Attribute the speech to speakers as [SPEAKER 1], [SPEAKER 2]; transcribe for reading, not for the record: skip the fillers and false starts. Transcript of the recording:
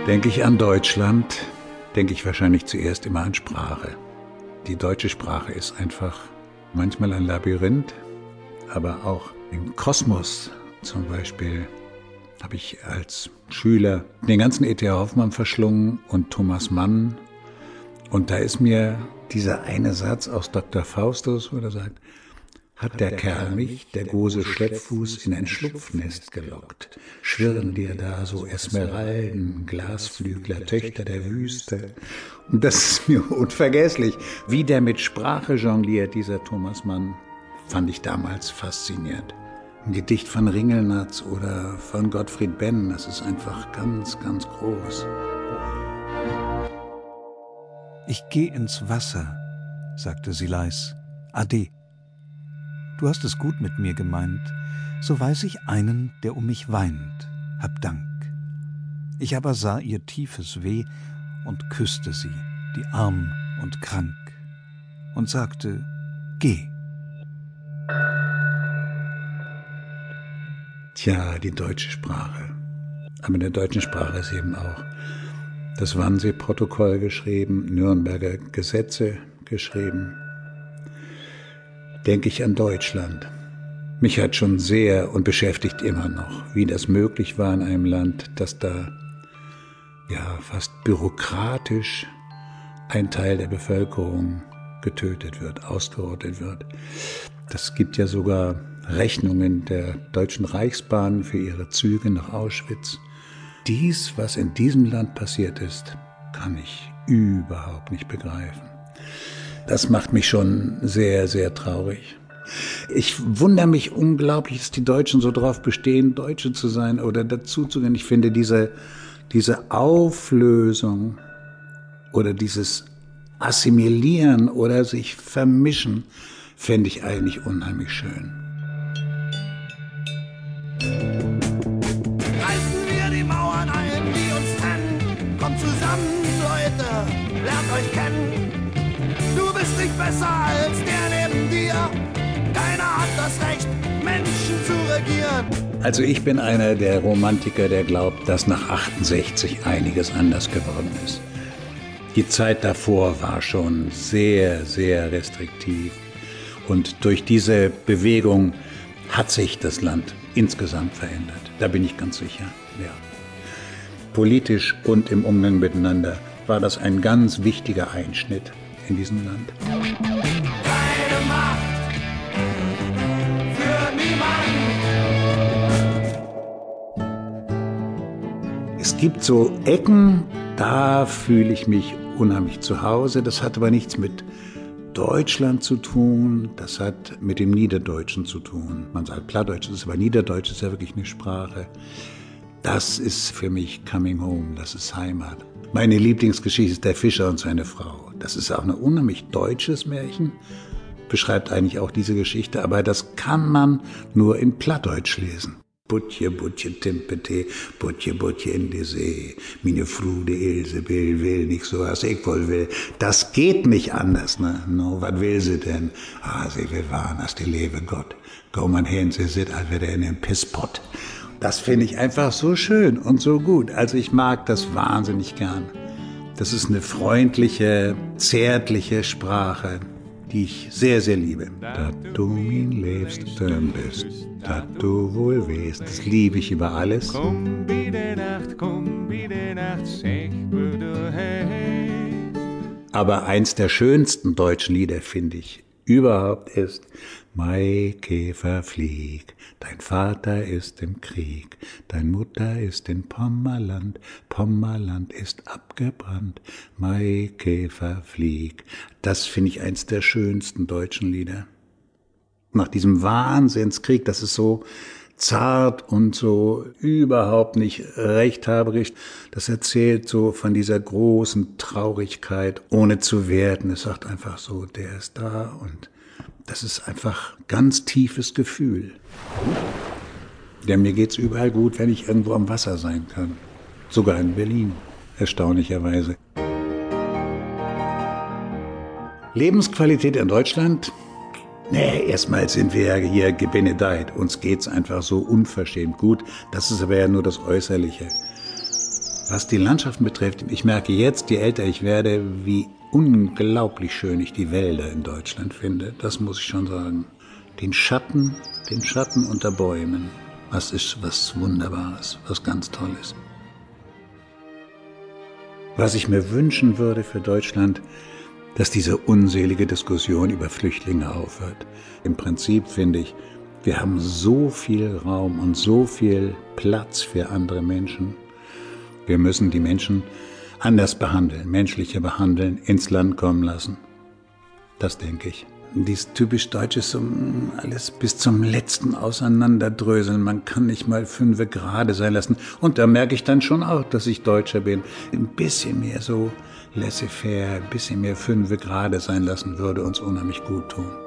[SPEAKER 1] Denke ich an Deutschland, denke ich wahrscheinlich zuerst immer an Sprache. Die deutsche Sprache ist einfach manchmal ein Labyrinth, aber auch im Kosmos zum Beispiel habe ich als Schüler den ganzen E.T. Hoffmann verschlungen und Thomas Mann. Und da ist mir dieser eine Satz aus Dr. Faustus, wo er sagt, hat der Kerl mich, der Gose Schleppfuß, in ein Schlupfnest gelockt. Schwirren dir da so Esmeralden, Glasflügler, Töchter der Wüste. Und das ist mir unvergesslich. Wie der mit Sprache jongliert, dieser Thomas Mann, fand ich damals faszinierend. Ein Gedicht von Ringelnatz oder von Gottfried Benn, das ist einfach ganz, ganz groß.
[SPEAKER 2] Ich geh ins Wasser, sagte sie leis. Ade. Du hast es gut mit mir gemeint, so weiß ich einen, der um mich weint, hab Dank. Ich aber sah ihr tiefes Weh und küsste sie, die arm und krank, und sagte, geh.
[SPEAKER 1] Tja, die deutsche Sprache. Aber in der deutschen Sprache ist eben auch das Wannsee-Protokoll geschrieben, Nürnberger Gesetze geschrieben. Denke ich an Deutschland. Mich hat schon sehr und beschäftigt immer noch, wie das möglich war in einem Land, das da ja fast bürokratisch ein Teil der Bevölkerung getötet wird, ausgerottet wird. Das gibt ja sogar Rechnungen der Deutschen Reichsbahn für ihre Züge nach Auschwitz. Dies, was in diesem Land passiert ist, kann ich überhaupt nicht begreifen. Das macht mich schon sehr, sehr traurig. Ich wundere mich unglaublich, dass die Deutschen so drauf bestehen, Deutsche zu sein oder dazuzugehen. Ich finde diese Auflösung oder dieses Assimilieren oder sich vermischen, fände ich eigentlich unheimlich schön.
[SPEAKER 3] Reißen wir die Mauern ein, die uns trennen. Kommt zusammen, Leute, lernt euch kennen. Du bist nicht besser als der neben dir. Keiner hat das Recht, Menschen zu regieren.
[SPEAKER 1] Also ich bin einer der Romantiker, der glaubt, dass nach 68 einiges anders geworden ist. Die Zeit davor war schon sehr, sehr restriktiv. Und durch diese Bewegung hat sich das Land insgesamt verändert. Da bin ich ganz sicher, ja. Politisch und im Umgang miteinander war das ein ganz wichtiger Einschnitt in diesem Land.
[SPEAKER 3] Keine Macht für niemanden.
[SPEAKER 1] Es gibt so Ecken, da fühle ich mich unheimlich zu Hause. Das hat aber nichts mit Deutschland zu tun, das hat mit dem Niederdeutschen zu tun. Man sagt Plattdeutsch, das ist aber Niederdeutsch ist ja wirklich eine Sprache. Das ist für mich Coming Home, das ist Heimat. Meine Lieblingsgeschichte ist Der Fischer und seine Frau. Das ist auch ein unheimlich deutsches Märchen, beschreibt eigentlich auch diese Geschichte, aber das kann man nur in Plattdeutsch lesen. Butje, Butje, Timpete, Butje, Butje in die See. Meine Frude Ilse will nicht so, was ich wohl will. Das geht nicht anders, ne? No, was will sie denn? Ah, sie will wahren, als die lebe Gott. Go man hin, sie sit, als wäre in dem Pisspott. Das finde ich einfach so schön und so gut. Also ich mag das wahnsinnig gern. Das ist eine freundliche, zärtliche Sprache, die ich sehr, sehr liebe. Dat du mein Liebsten bist, dat du wohl weißt, das liebe ich über alles.
[SPEAKER 4] Komm bei der Nacht, sag, wo du heißt.
[SPEAKER 1] Aber eins der schönsten deutschen Lieder, finde ich, überhaupt ist Maikäfer flieg, dein Vater ist im Krieg, dein Mutter ist in Pommerland, Pommerland ist abgebrannt, Maikäfer flieg. Das finde ich eins der schönsten deutschen Lieder. Nach diesem Wahnsinnskrieg, das ist so zart und so überhaupt nicht rechthaberisch. Das erzählt so von dieser großen Traurigkeit, ohne zu werten. Es sagt einfach so, der ist da und das ist einfach ganz tiefes Gefühl. Ja, mir geht's überall gut, wenn ich irgendwo am Wasser sein kann. Sogar in Berlin, erstaunlicherweise. Lebensqualität in Deutschland? Nee, erstmal sind wir ja hier gebenedeit. Uns geht's einfach so unverschämt gut. Das ist aber ja nur das Äußerliche. Was die Landschaften betrifft, ich merke jetzt, je älter ich werde, wie unglaublich schön ich die Wälder in Deutschland finde. Das muss ich schon sagen. Den Schatten unter Bäumen. Was ist was Wunderbares, was ganz Tolles. Was ich mir wünschen würde für Deutschland, dass diese unselige Diskussion über Flüchtlinge aufhört. Im Prinzip finde ich, wir haben so viel Raum und so viel Platz für andere Menschen. Wir müssen die Menschen anders behandeln, menschlicher behandeln, ins Land kommen lassen. Das denke ich. Dies typisch Deutsche, so alles bis zum Letzten auseinanderdröseln. Man kann nicht mal 5 gerade sein lassen. Und da merke ich dann schon auch, dass ich Deutscher bin. Ein bisschen mehr so laissez-faire, ein bisschen mehr 5 gerade sein lassen würde uns unheimlich gut tun.